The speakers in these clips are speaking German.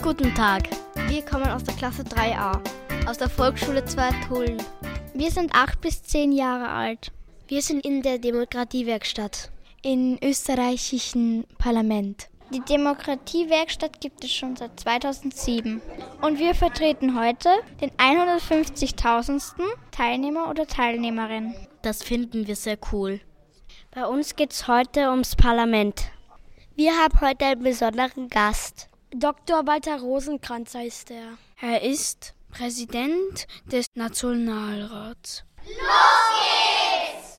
Guten Tag. Wir kommen aus der Klasse 3a, aus der Volksschule Zweitullen. Wir sind 8 bis 10 Jahre alt. Wir sind in der Demokratiewerkstatt im österreichischen Parlament. Die Demokratiewerkstatt gibt es schon seit 2007. Und wir vertreten heute den 150.000. Teilnehmer oder Teilnehmerin. Das finden wir sehr cool. Bei uns geht es heute ums Parlament. Wir haben heute einen besonderen Gast. Dr. Walter Rosenkranz heißt er. Er ist Präsident des Nationalrats. Los geht's!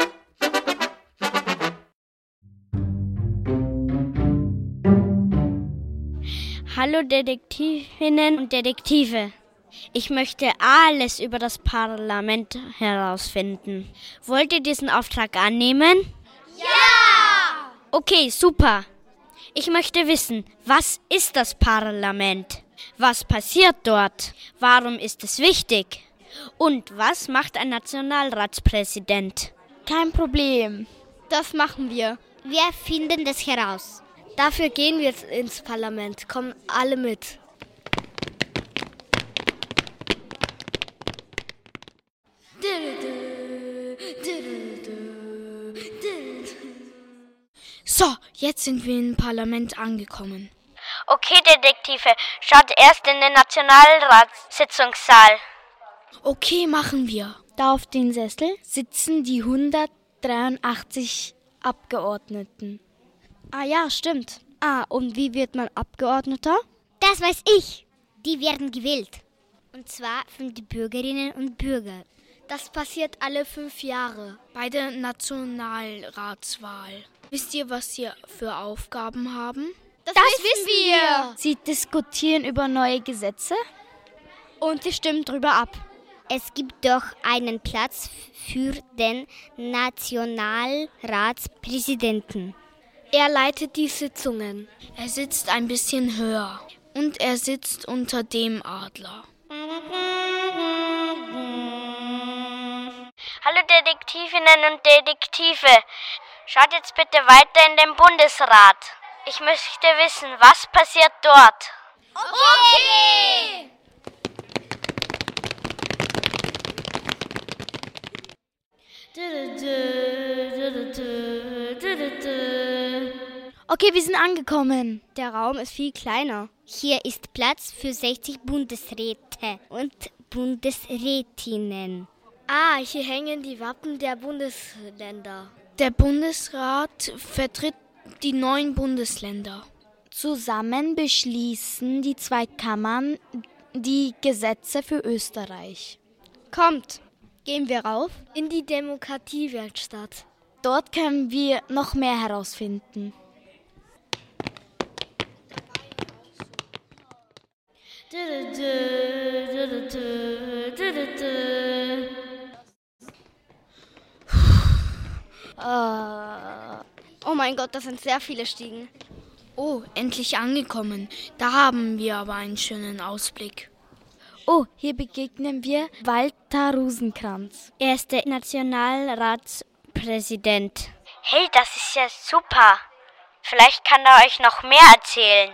Hallo Detektivinnen und Detektive. Ich möchte alles über das Parlament herausfinden. Wollt ihr diesen Auftrag annehmen? Ja! Okay, super. Ich möchte wissen, was ist das Parlament? Was passiert dort? Warum ist es wichtig? Und was macht ein Nationalratspräsident? Kein Problem. Das machen wir. Wir finden das heraus. Dafür gehen wir jetzt ins Parlament. Kommen alle mit. So, jetzt sind wir im Parlament angekommen. Okay, Detektive, schaut erst in den Nationalratssitzungssaal. Okay, machen wir. Da auf den Sessel sitzen die 183 Abgeordneten. Ah ja, stimmt. Und wie wird man Abgeordneter? Das weiß ich. Die werden gewählt. Und zwar von den Bürgerinnen und Bürgern. Das passiert alle 5 Jahre. Bei der Nationalratswahl. Wisst ihr, was sie für Aufgaben haben? Das wissen wir! Sie diskutieren über neue Gesetze und sie stimmen drüber ab. Es gibt doch einen Platz für den Nationalratspräsidenten. Er leitet die Sitzungen. Er sitzt ein bisschen höher und er sitzt unter dem Adler. Hallo Detektivinnen und Detektive. Schaut jetzt bitte weiter in den Bundesrat. Ich möchte wissen, was passiert dort. Okay! Okay, wir sind angekommen. Der Raum ist viel kleiner. Hier ist Platz für 60 Bundesräte und Bundesrätinnen. Hier hängen die Wappen der Bundesländer. Der Bundesrat vertritt die 9 Bundesländer. Zusammen beschließen die 2 Kammern die Gesetze für Österreich. Kommt, gehen wir rauf in die Demokratiewerkstatt. Dort können wir noch mehr herausfinden. Oh mein Gott, das sind sehr viele Stiegen. Oh, endlich angekommen. Da haben wir aber einen schönen Ausblick. Oh, hier begegnen wir Walter Rosenkranz. Er ist der Nationalratspräsident. Hey, das ist ja super. Vielleicht kann er euch noch mehr erzählen.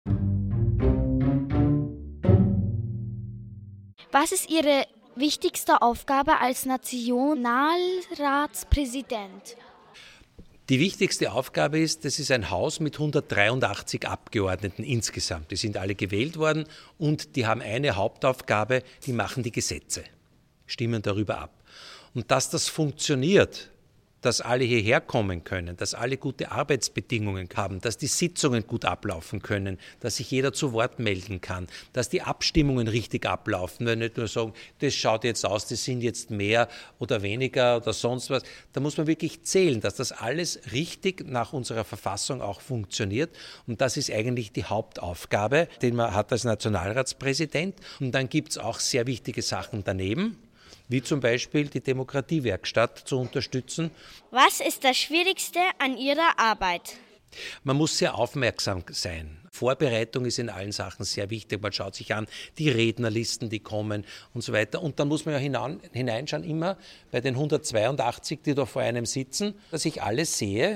Was ist Ihre wichtigste Aufgabe als Nationalratspräsident? Die wichtigste Aufgabe ist, das ist ein Haus mit 183 Abgeordneten insgesamt. Die sind alle gewählt worden und die haben eine Hauptaufgabe, die machen die Gesetze, stimmen darüber ab. Und dass das funktioniert, dass alle hierher kommen können, dass alle gute Arbeitsbedingungen haben, dass die Sitzungen gut ablaufen können, dass sich jeder zu Wort melden kann, dass die Abstimmungen richtig ablaufen, wenn nicht nur sagen, das schaut jetzt aus, das sind jetzt mehr oder weniger oder sonst was. Da muss man wirklich zählen, dass das alles richtig nach unserer Verfassung auch funktioniert. Und das ist eigentlich die Hauptaufgabe, die man hat als Nationalratspräsident. Und dann gibt es auch sehr wichtige Sachen daneben, wie zum Beispiel die Demokratiewerkstatt zu unterstützen. Was ist das Schwierigste an Ihrer Arbeit? Man muss sehr aufmerksam sein. Vorbereitung ist in allen Sachen sehr wichtig. Man schaut sich an, die Rednerlisten, die kommen und so weiter. Und dann muss man ja hineinschauen, immer bei den 182, die da vor einem sitzen, dass ich alles sehe,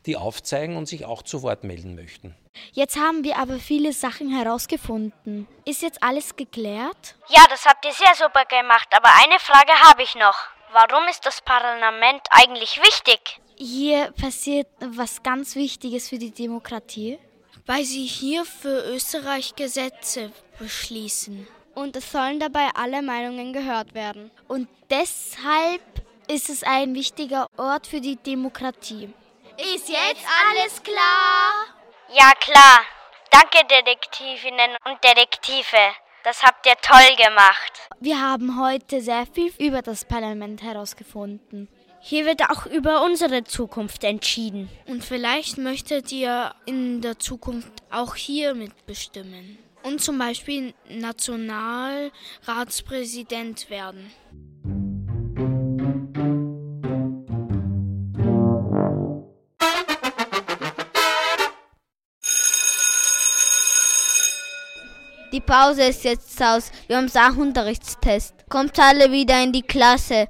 die aufzeigen und sich auch zu Wort melden möchten. Jetzt haben wir aber viele Sachen herausgefunden. Ist jetzt alles geklärt? Ja, das habt ihr sehr super gemacht, aber eine Frage habe ich noch. Warum ist das Parlament eigentlich wichtig? Hier passiert was ganz Wichtiges für die Demokratie. Weil sie hier für Österreich Gesetze beschließen. Und es sollen dabei alle Meinungen gehört werden. Und deshalb ist es ein wichtiger Ort für die Demokratie. Ist jetzt alles klar? Ja, klar. Danke, Detektivinnen und Detektive. Das habt ihr toll gemacht. Wir haben heute sehr viel über das Parlament herausgefunden. Hier wird auch über unsere Zukunft entschieden. Und vielleicht möchtet ihr in der Zukunft auch hier mitbestimmen. Und zum Beispiel Nationalratspräsident werden. Die Pause ist jetzt aus. Wir haben Sachunterrichtstest. Kommt alle wieder in die Klasse.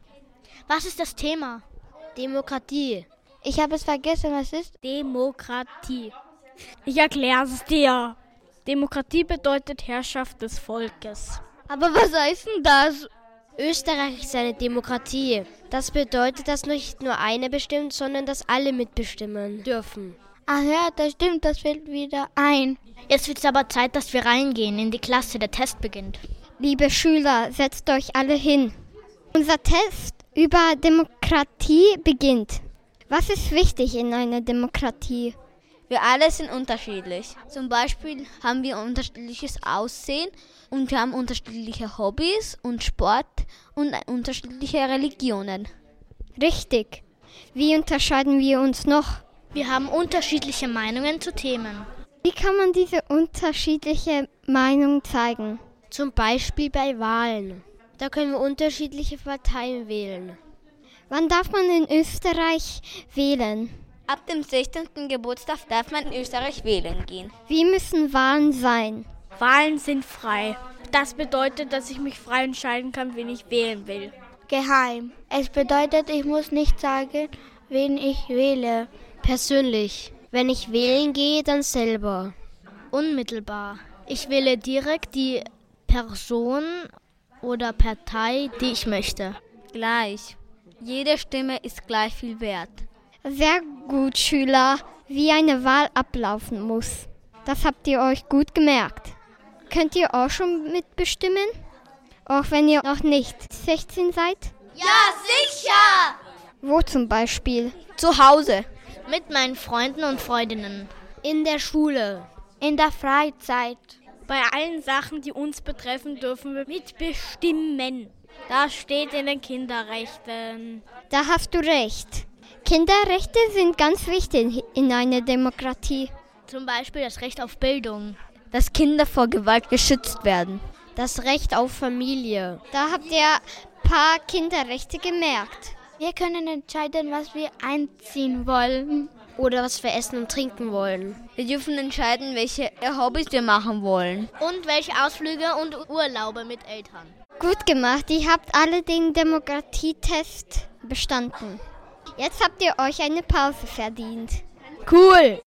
Was ist das Thema? Demokratie. Ich habe es vergessen, was ist? Demokratie. Ich erkläre es dir. Demokratie bedeutet Herrschaft des Volkes. Aber was heißt denn das? Österreich ist eine Demokratie. Das bedeutet, dass nicht nur eine bestimmt, sondern dass alle mitbestimmen dürfen. Ach ja, das stimmt, das fällt wieder ein. Jetzt wird es aber Zeit, dass wir reingehen in die Klasse. Der Test beginnt. Liebe Schüler, setzt euch alle hin. Unser Test über Demokratie beginnt. Was ist wichtig in einer Demokratie? Wir alle sind unterschiedlich. Zum Beispiel haben wir unterschiedliches Aussehen und wir haben unterschiedliche Hobbys und Sport und unterschiedliche Religionen. Richtig. Wie unterscheiden wir uns noch? Wir haben unterschiedliche Meinungen zu Themen. Wie kann man diese unterschiedliche Meinung zeigen? Zum Beispiel bei Wahlen. Da können wir unterschiedliche Parteien wählen. Wann darf man in Österreich wählen? Ab dem 16. Geburtstag darf man in Österreich wählen gehen. Wie müssen Wahlen sein? Wahlen sind frei. Das bedeutet, dass ich mich frei entscheiden kann, wen ich wählen will. Geheim. Es bedeutet, ich muss nicht sagen, wen ich wähle. Persönlich. Wenn ich wählen gehe, dann selber. Unmittelbar. Ich wähle direkt die Person oder Partei, die ich möchte. Gleich. Jede Stimme ist gleich viel wert. Sehr gut, Schüler, wie eine Wahl ablaufen muss. Das habt ihr euch gut gemerkt. Könnt ihr auch schon mitbestimmen? Auch wenn ihr noch nicht 16 seid? Ja, sicher! Wo zum Beispiel? Zu Hause. Mit meinen Freunden und Freundinnen. In der Schule. In der Freizeit. Bei allen Sachen, die uns betreffen, dürfen wir mitbestimmen. Das steht in den Kinderrechten. Da hast du recht. Kinderrechte sind ganz wichtig in einer Demokratie. Zum Beispiel das Recht auf Bildung. Dass Kinder vor Gewalt geschützt werden. Das Recht auf Familie. Da habt ihr ein paar Kinderrechte gemerkt. Wir können entscheiden, was wir einziehen wollen. Oder was wir essen und trinken wollen. Wir dürfen entscheiden, welche Hobbys wir machen wollen. Und welche Ausflüge und Urlaube mit Eltern. Gut gemacht, ihr habt alle den Demokratietest bestanden. Jetzt habt ihr euch eine Pause verdient. Cool!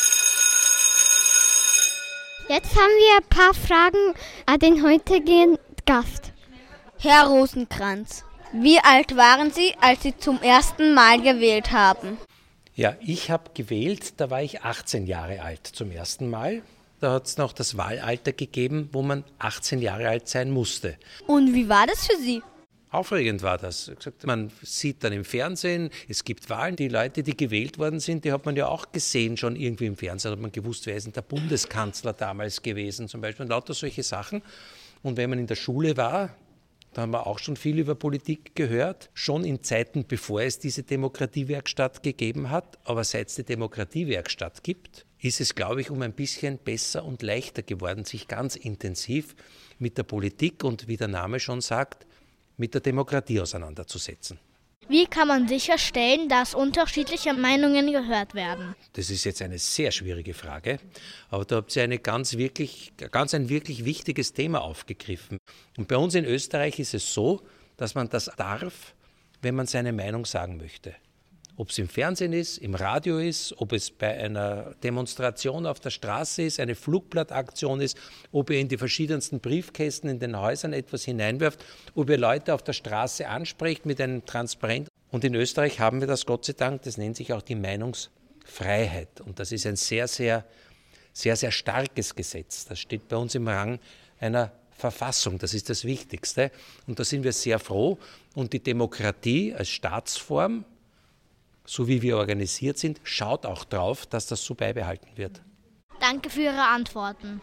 Jetzt haben wir ein paar Fragen an den heutigen Gast. Herr Rosenkranz, wie alt waren Sie, als Sie zum ersten Mal gewählt haben? Ja, ich habe gewählt, da war ich 18 Jahre alt zum ersten Mal. Da hat es noch das Wahlalter gegeben, wo man 18 Jahre alt sein musste. Und wie war das für Sie? Aufregend war das. Man sieht dann im Fernsehen, es gibt Wahlen. Die Leute, die gewählt worden sind, die hat man ja auch gesehen schon irgendwie im Fernsehen. Da hat man gewusst, wer ist denn der Bundeskanzler damals gewesen zum Beispiel und lauter solche Sachen. Und wenn man in der Schule war, da haben wir auch schon viel über Politik gehört, schon in Zeiten, bevor es diese Demokratiewerkstatt gegeben hat. Aber seit es die Demokratiewerkstatt gibt, ist es, glaube ich, um ein bisschen besser und leichter geworden, sich ganz intensiv mit der Politik und, wie der Name schon sagt, mit der Demokratie auseinanderzusetzen. Wie kann man sicherstellen, dass unterschiedliche Meinungen gehört werden? Das ist jetzt eine sehr schwierige Frage, aber da habt ihr ein wirklich wichtiges Thema aufgegriffen. Und bei uns in Österreich ist es so, dass man das darf, wenn man seine Meinung sagen möchte. Ob es im Fernsehen ist, im Radio ist, ob es bei einer Demonstration auf der Straße ist, eine Flugblattaktion ist, ob ihr in die verschiedensten Briefkästen in den Häusern etwas hineinwerft, ob ihr Leute auf der Straße anspricht mit einem Transparent. Und in Österreich haben wir das Gott sei Dank, das nennt sich auch die Meinungsfreiheit. Und das ist ein sehr, sehr starkes Gesetz. Das steht bei uns im Rang einer Verfassung, das ist das Wichtigste. Und da sind wir sehr froh. Und die Demokratie als Staatsform, so wie wir organisiert sind, schaut auch drauf, dass das so beibehalten wird. Danke für Ihre Antworten.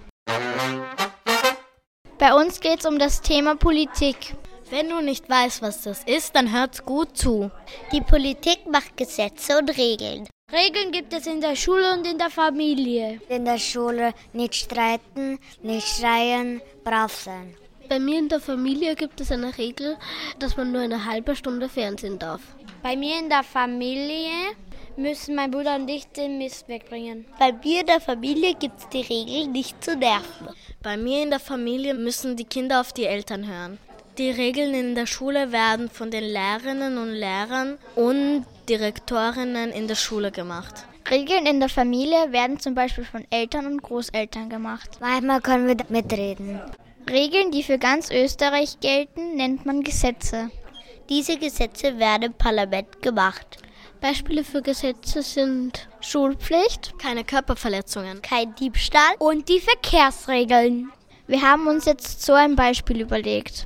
Bei uns geht es um das Thema Politik. Wenn du nicht weißt, was das ist, dann hört's gut zu. Die Politik macht Gesetze und Regeln. Regeln gibt es in der Schule und in der Familie. In der Schule nicht streiten, nicht schreien, brav sein. Bei mir in der Familie gibt es eine Regel, dass man nur eine halbe Stunde fernsehen darf. Bei mir in der Familie müssen mein Bruder und ich den Mist wegbringen. Bei mir in der Familie gibt es die Regel, nicht zu nerven. Bei mir in der Familie müssen die Kinder auf die Eltern hören. Die Regeln in der Schule werden von den Lehrerinnen und Lehrern und Direktorinnen in der Schule gemacht. Regeln in der Familie werden zum Beispiel von Eltern und Großeltern gemacht. Manchmal können wir mitreden. Regeln, die für ganz Österreich gelten, nennt man Gesetze. Diese Gesetze werden im Parlament gemacht. Beispiele für Gesetze sind Schulpflicht, keine Körperverletzungen, kein Diebstahl und die Verkehrsregeln. Wir haben uns jetzt so ein Beispiel überlegt.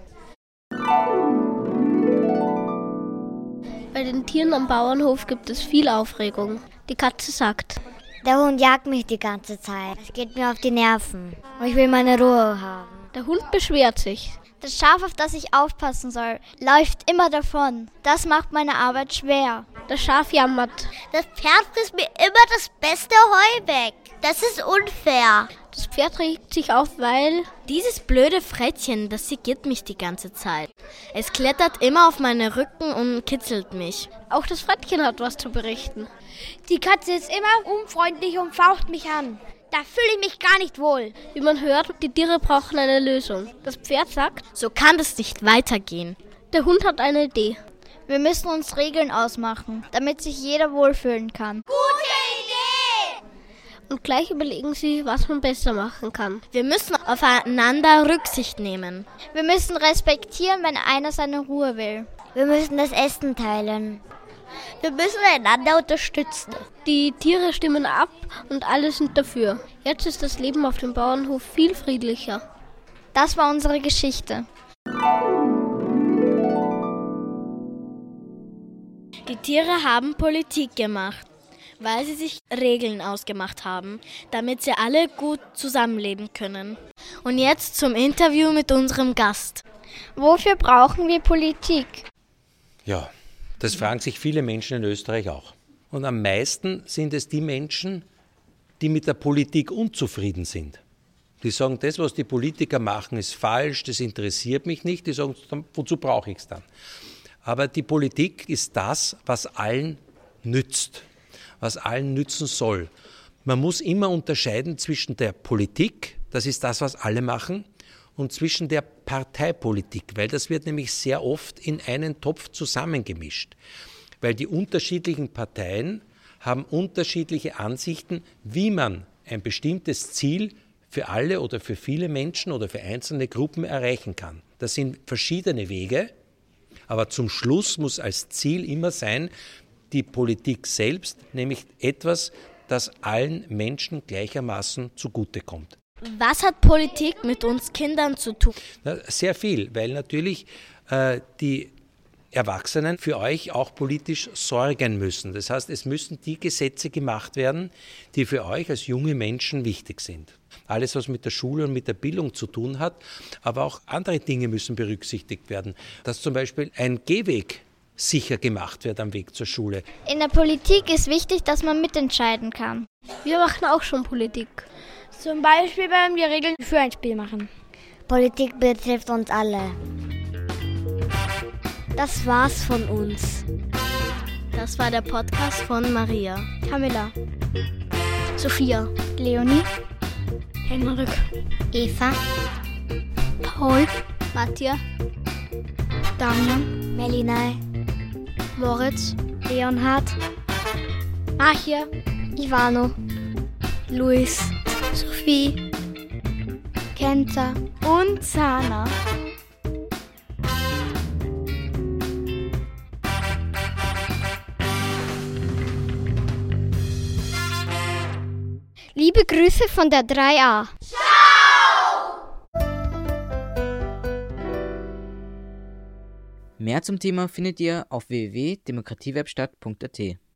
Bei den Tieren am Bauernhof gibt es viel Aufregung. Die Katze sagt: Der Hund jagt mich die ganze Zeit. Es geht mir auf die Nerven. Und ich will meine Ruhe haben. Der Hund beschwert sich. Das Schaf, auf das ich aufpassen soll, läuft immer davon. Das macht meine Arbeit schwer. Das Schaf jammert. Das Pferd frisst mir immer das beste Heu weg. Das ist unfair. Das Pferd regt sich auf, weil dieses blöde Frettchen, das segiert mich die ganze Zeit. Es klettert immer auf meinen Rücken und kitzelt mich. Auch das Frettchen hat was zu berichten. Die Katze ist immer unfreundlich und faucht mich an. Da fühle ich mich gar nicht wohl. Wie man hört, die Tiere brauchen eine Lösung. Das Pferd sagt: So kann das nicht weitergehen. Der Hund hat eine Idee. Wir müssen uns Regeln ausmachen, damit sich jeder wohlfühlen kann. Gute Idee! Und gleich überlegen Sie, was man besser machen kann. Wir müssen aufeinander Rücksicht nehmen. Wir müssen respektieren, wenn einer seine Ruhe will. Wir müssen das Essen teilen. Wir müssen einander unterstützen. Die Tiere stimmen ab und alle sind dafür. Jetzt ist das Leben auf dem Bauernhof viel friedlicher. Das war unsere Geschichte. Die Tiere haben Politik gemacht, weil sie sich Regeln ausgemacht haben, damit sie alle gut zusammenleben können. Und jetzt zum Interview mit unserem Gast. Wofür brauchen wir Politik? Ja, das fragen sich viele Menschen in Österreich auch. Und am meisten sind es die Menschen, die mit der Politik unzufrieden sind. Die sagen, das, was die Politiker machen, ist falsch, das interessiert mich nicht. Die sagen, wozu brauche ich es dann? Aber die Politik ist das, was allen nützt, was allen nützen soll. Man muss immer unterscheiden zwischen der Politik, das ist das, was alle machen, und zwischen der Parteipolitik, weil das wird nämlich sehr oft in einen Topf zusammengemischt. Weil die unterschiedlichen Parteien haben unterschiedliche Ansichten, wie man ein bestimmtes Ziel für alle oder für viele Menschen oder für einzelne Gruppen erreichen kann. Das sind verschiedene Wege, aber zum Schluss muss als Ziel immer sein, die Politik selbst, nämlich etwas, das allen Menschen gleichermaßen zugutekommt. Was hat Politik mit uns Kindern zu tun? Sehr viel, weil natürlich die Erwachsenen für euch auch politisch sorgen müssen. Das heißt, es müssen die Gesetze gemacht werden, die für euch als junge Menschen wichtig sind. Alles, was mit der Schule und mit der Bildung zu tun hat, aber auch andere Dinge müssen berücksichtigt werden. Dass zum Beispiel ein Gehweg sicher gemacht wird am Weg zur Schule. In der Politik ist wichtig, dass man mitentscheiden kann. Wir machen auch schon Politik. Zum Beispiel, wenn wir Regeln für ein Spiel machen. Politik betrifft uns alle. Das war's von uns. Das war der Podcast von Maria, Camilla, Sophia, Leonie, Henrik, Eva, Paul, Matja, Damian, Melinai, Moritz, Leonhard, Achia, Ivano, Luis, Sophie, Kenta und Sana. Liebe Grüße von der 3a. Mehr zum Thema findet ihr auf www.demokratiewerkstatt.at.